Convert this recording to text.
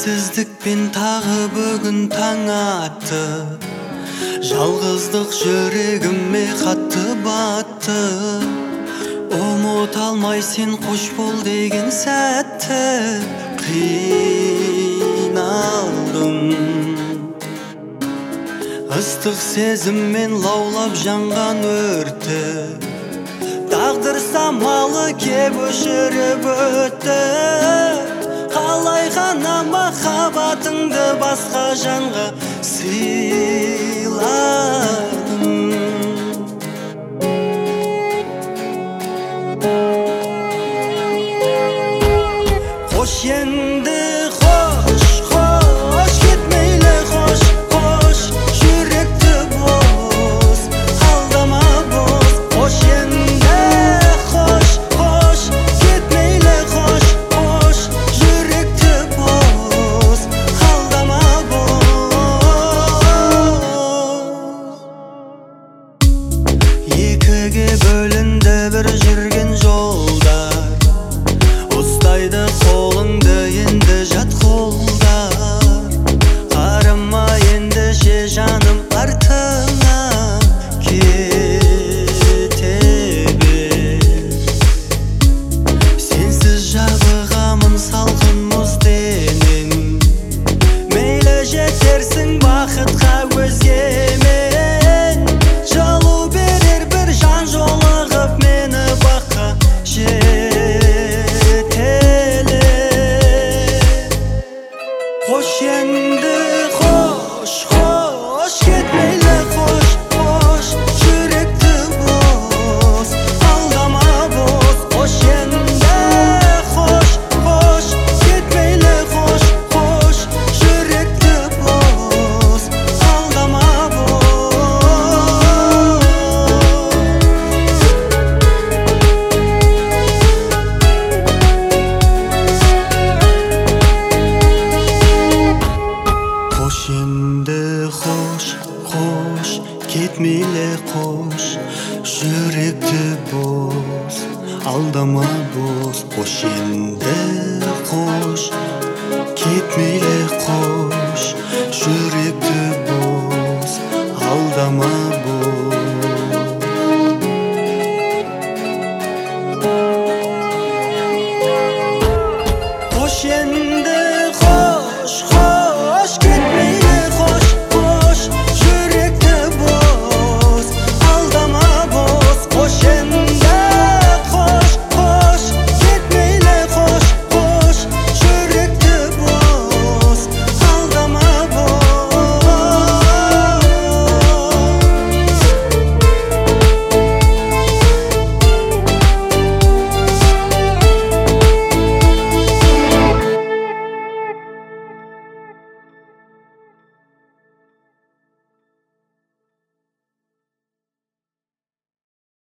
Сенсіздікпен тағы бүгін таң атты, жалғыздық жүрегіме қатты батты. Ұмыта алмай сен қош бол деген сәтті қиналдым. Ыстық сезіммен лаулап жанған өртті тағдыр самалы кеп өшіріп өтті. Қалай ғана махаббатыңды басқа жанға сыйладым. Қош енді қош, қош кетмейлі қош, қош жүректі бос, алдама бос. Қош енді қош, қош кетмейлі қош, қош жүректі бос, алдама бос. Екіге бөлінді бір жүрген жолдар, ұстайды қолыңды енді жат қолдар. Қарама енді ше жаным артыңа кете бер. Сенсіз жабығамын салқын мұз денең, мейлі жетерсің бақытқа өзгемен. Жылу берер бір жан жолығып мені баққа Қош енді қош, қош кетмейлі қош, қош жүректі бос, алдама бос. Қош енді қош, қош кетмейлі қош, қош жүректі бос, алдама Қош енді қош, қош кетмейлі қош жүректі бос, алдама бос. Қош енді қош кетмейлі қош жүректі бос, алдама